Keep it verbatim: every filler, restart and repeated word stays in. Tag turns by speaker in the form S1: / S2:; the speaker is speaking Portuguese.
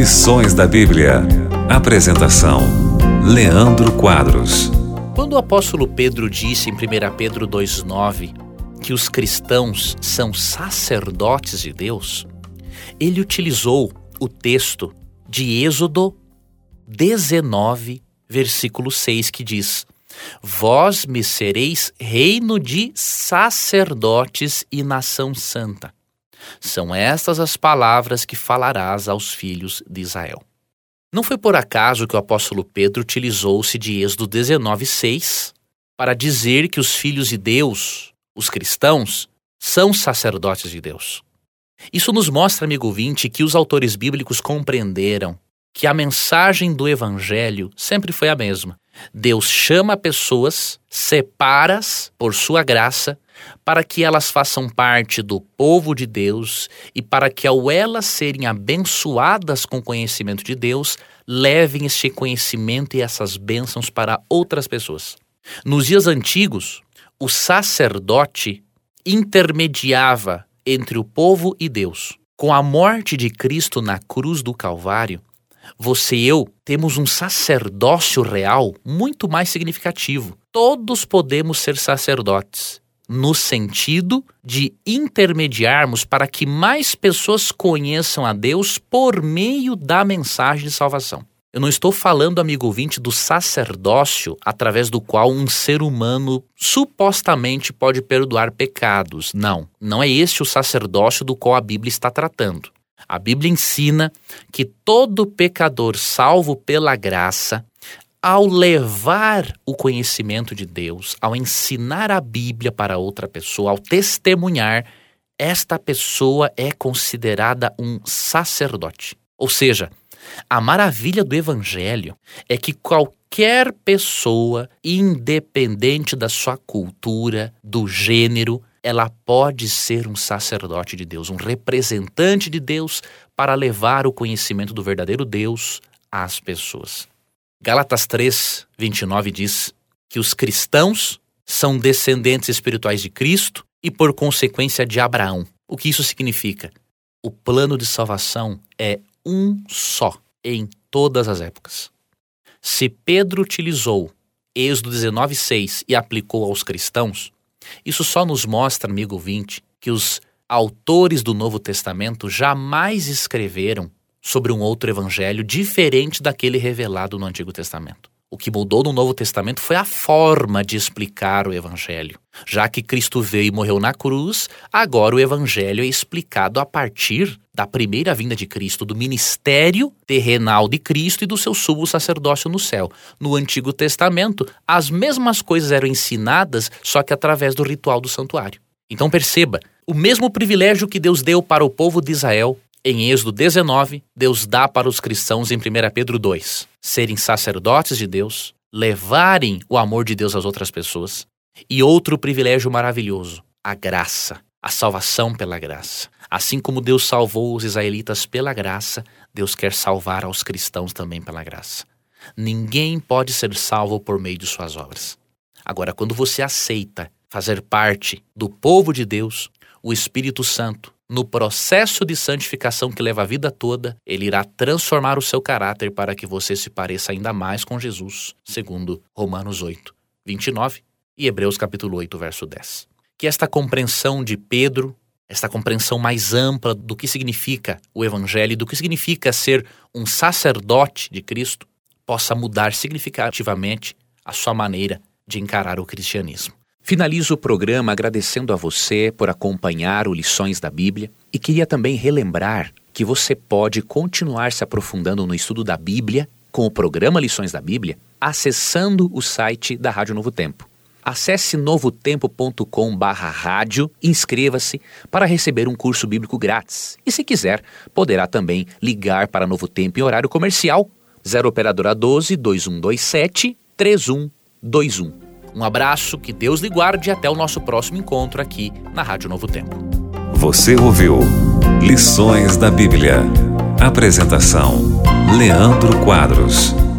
S1: Lições da Bíblia. Apresentação: Leandro Quadros.
S2: Quando o apóstolo Pedro disse em primeira Pedro dois nove que os cristãos são sacerdotes de Deus, ele utilizou o texto de Êxodo dezenove, versículo seis, que diz: Vós me sereis reino de sacerdotes e nação santa. São estas as palavras que falarás aos filhos de Israel. Não foi por acaso que o apóstolo Pedro utilizou-se de Êxodo dezenove, seis para dizer que os filhos de Deus, os cristãos, são sacerdotes de Deus. Isso nos mostra, amigo ouvinte, que os autores bíblicos compreenderam que a mensagem do Evangelho sempre foi a mesma. Deus chama pessoas, separa-as por sua graça, para que elas façam parte do povo de Deus e para que, ao elas serem abençoadas com o conhecimento de Deus, levem este conhecimento e essas bênçãos para outras pessoas. Nos dias antigos, o sacerdote intermediava entre o povo e Deus. Com a morte de Cristo na cruz do Calvário, você e eu temos um sacerdócio real muito mais significativo. Todos podemos ser sacerdotes, no sentido de intermediarmos para que mais pessoas conheçam a Deus por meio da mensagem de salvação. Eu não estou falando, amigo ouvinte, do sacerdócio através do qual um ser humano supostamente pode perdoar pecados. Não, não é este o sacerdócio do qual a Bíblia está tratando. A Bíblia ensina que todo pecador salvo pela graça, ao levar o conhecimento de Deus, ao ensinar a Bíblia para outra pessoa, ao testemunhar, esta pessoa é considerada um sacerdote. Ou seja, a maravilha do Evangelho é que qualquer pessoa, independente da sua cultura, do gênero, ela pode ser um sacerdote de Deus, um representante de Deus para levar o conhecimento do verdadeiro Deus às pessoas. Gálatas três, vinte e nove diz que os cristãos são descendentes espirituais de Cristo e, por consequência, de Abraão. O que isso significa? O plano de salvação é um só em todas as épocas. Se Pedro utilizou Êxodo dezenove, seis e aplicou aos cristãos, isso só nos mostra, amigo ouvinte, que os autores do Novo Testamento jamais escreveram sobre um outro evangelho diferente daquele revelado no Antigo Testamento. O que mudou no Novo Testamento foi a forma de explicar o evangelho. Já que Cristo veio e morreu na cruz, agora o evangelho é explicado a partir da primeira vinda de Cristo, do ministério terrenal de Cristo e do seu sumo sacerdócio no céu. No Antigo Testamento, as mesmas coisas eram ensinadas, só que através do ritual do santuário. Então perceba, o mesmo privilégio que Deus deu para o povo de Israel em Êxodo dezenove, Deus dá para os cristãos em primeira Pedro dois. Serem sacerdotes de Deus, levarem o amor de Deus às outras pessoas. E outro privilégio maravilhoso, a graça, a salvação pela graça. Assim como Deus salvou os israelitas pela graça, Deus quer salvar aos cristãos também pela graça. Ninguém pode ser salvo por meio de suas obras. Agora, quando você aceita fazer parte do povo de Deus, o Espírito Santo, no processo de santificação que leva a vida toda, ele irá transformar o seu caráter para que você se pareça ainda mais com Jesus, segundo Romanos oito, vinte e nove e Hebreus capítulo oito, verso dez. Que esta compreensão de Pedro, esta compreensão mais ampla do que significa o Evangelho e do que significa ser um sacerdote de Cristo, possa mudar significativamente a sua maneira de encarar o cristianismo. Finalizo o programa agradecendo a você por acompanhar o Lições da Bíblia e queria também relembrar que você pode continuar se aprofundando no estudo da Bíblia com o programa Lições da Bíblia acessando o site da Rádio Novo Tempo. Acesse novotempo ponto com barra rádio e inscreva-se para receber um curso bíblico grátis. E se quiser, poderá também ligar para Novo Tempo em horário comercial zero operadora doze, dois um dois sete, três um dois um. Um abraço, que Deus lhe guarde e até o nosso próximo encontro aqui na Rádio Novo Tempo.
S1: Você ouviu Lições da Bíblia. Apresentação: Leandro Quadros.